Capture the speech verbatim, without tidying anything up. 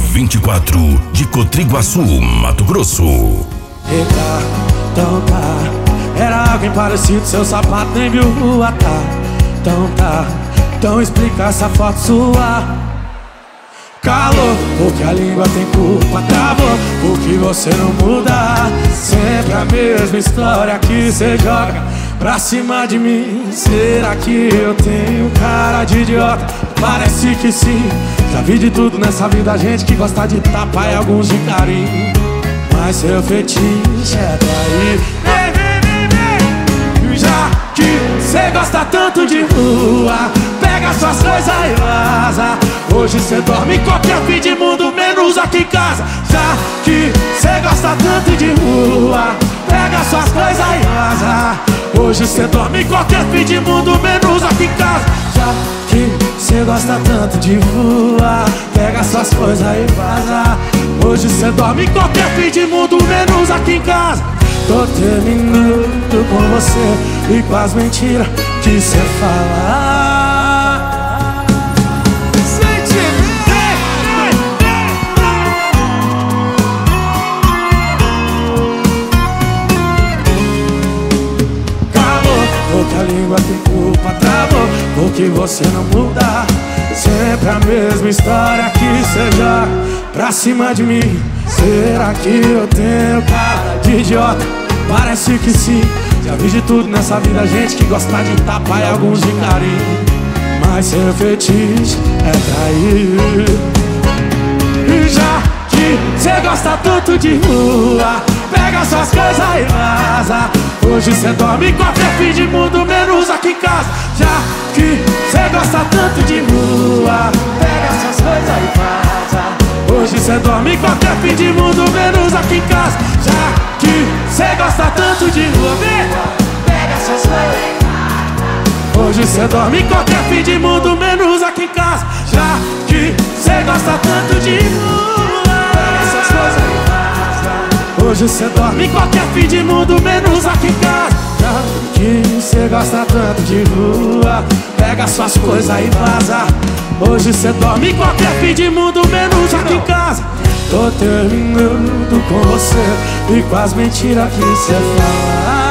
vinte e quatro de Cotriguaçu, Mato Grosso. Eita, então tá. Era alguém parecido, seu sapato nem viu rua, tá? Então tá, então explica essa foto sua. Calou, porque a língua tem culpa. Travou, porque você não muda. Sempre a mesma história que cê joga pra cima de mim. Será que eu tenho cara de idiota? Parece que sim. Já vi de tudo nessa vida, gente que gosta de tapa e alguns de carinho. Mas seu fetiche é trair. Vem, vem, vem, vem. Já que cê gosta tanto de rua, pega suas coisas e vaza. Hoje cê dorme em qualquer fim de mundo, menos aqui em casa. Já que cê gosta tanto de rua, pega suas coisas e vaza. Hoje cê dorme em qualquer fim de mundo, menos aqui em casa. Já que cê gosta tanto de rua, pega suas coisas e vaza. Hoje cê dorme em qualquer fim de mundo, menos aqui em casa. Tô terminando com você e com as mentiras que cê fala. Porque a língua tem culpa, travou, porque você não muda. Sempre a mesma história que cê joga pra cima de mim. Será que eu tenho cara de idiota? Parece que sim. Já vi de tudo nessa vida, gente que gosta de tapa e alguns de carinho. Mas seu fetiche é trair. E já que cê gosta tanto de rua, pega suas coisas e vaza. Hoje cê dorme em qualquer fim de mundo, menos aqui em casa. Já que cê gosta tanto de rua, pega suas coisas e vaza. Hoje cê dorme em qualquer fim de mundo, menos aqui em casa. Já que cê gosta tanto de rua, vem, pega suas coisas e vaza. Hoje cê dorme em qualquer fim de mundo, menos aqui em casa. Já que cê gosta tanto de rua, pega suas coisas e vaza. Hoje cê dorme em qualquer fim de mundo, menos aqui em casa. Já que cê gosta tanto de rua, pega suas coisas e vaza. Hoje cê dorme em qualquer fim de mundo, menos aqui em casa. Tô terminando com você e com as mentiras que cê fala.